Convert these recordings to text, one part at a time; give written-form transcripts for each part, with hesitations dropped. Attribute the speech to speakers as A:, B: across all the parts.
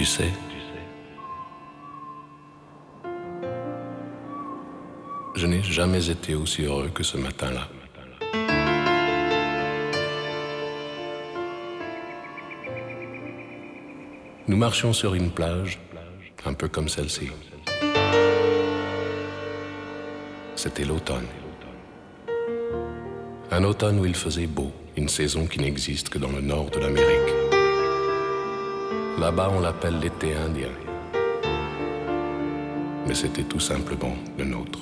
A: Tu sais, je n'ai jamais été aussi heureux que ce matin-là. Nous marchions sur une plage, un peu comme celle-ci. C'était l'automne. Un automne où il faisait beau, une saison qui n'existe que dans le nord de l'Amérique. Là-bas, on l'appelle l'été indien. Mais c'était tout simplement le nôtre.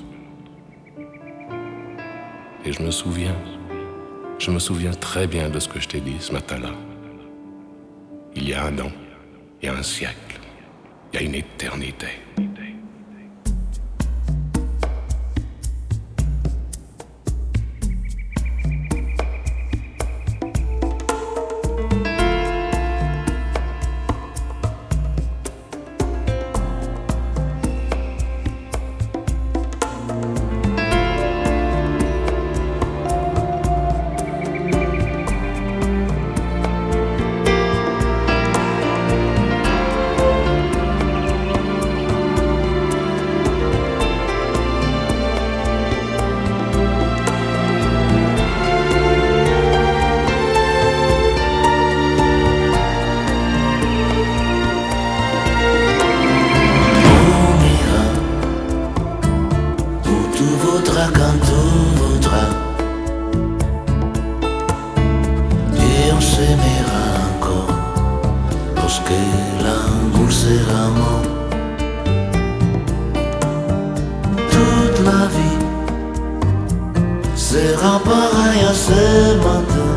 A: Et je me souviens très bien de ce que je t'ai dit ce matin-là. Il y a un an, il y a un siècle, il y a une éternité.
B: Quand tout voudra, et on s'aimera encore, parce que l'amour sera mort. Toute la vie sera pareille à ce matin,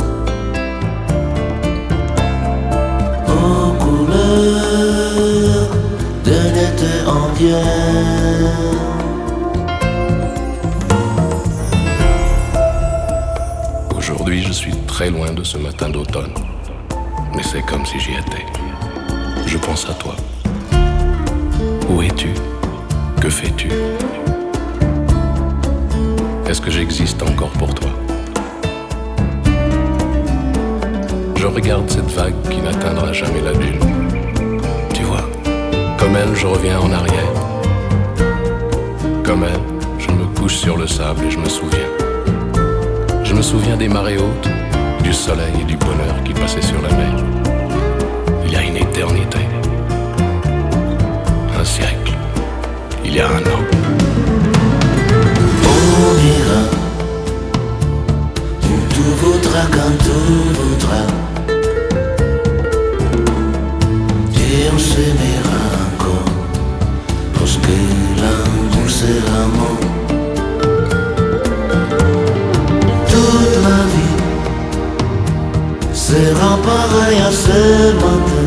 B: aux couleurs d'un été indien.
A: Aujourd'hui, je suis très loin de ce matin d'automne, mais c'est comme si j'y étais. Je pense à toi. Où es-tu? Que fais-tu? Est-ce que j'existe encore pour toi? Je regarde cette vague qui n'atteindra jamais la dune. Tu vois, comme elle, je reviens en arrière. Comme elle, je me couche sur le sable et je me souviens. Je me souviens des marées hautes, du soleil et du bonheur qui passaient sur la mer. Il y a une éternité, un siècle, il y a un an.
B: On ira où tout voudra quand tout voudra, et on s'aimera encore, parce que l'amour sera mort. Toute la vie sera pareille à ce matin,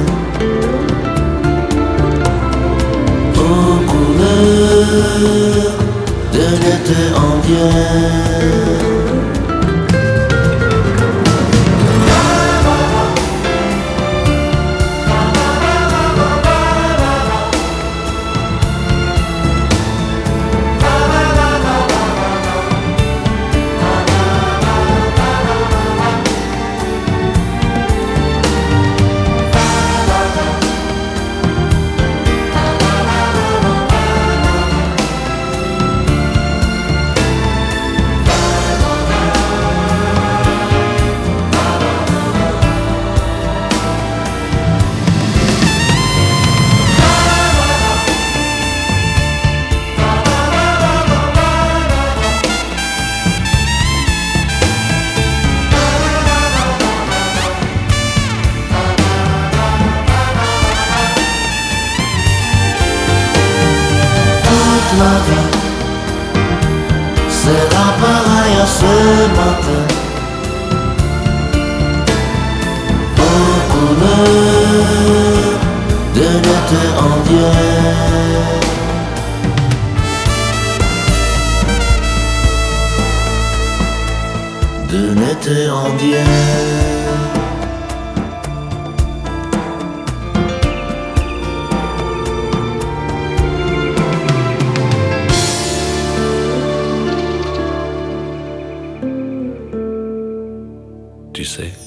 B: aux couleurs d'un été indien. La vie sera pareille à ce matin, aux couleurs d'un été indien. D'un été indien.
A: Tu sais,